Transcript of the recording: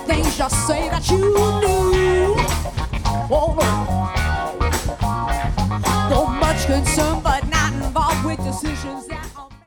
things just say that you knew. Oh no, so much concern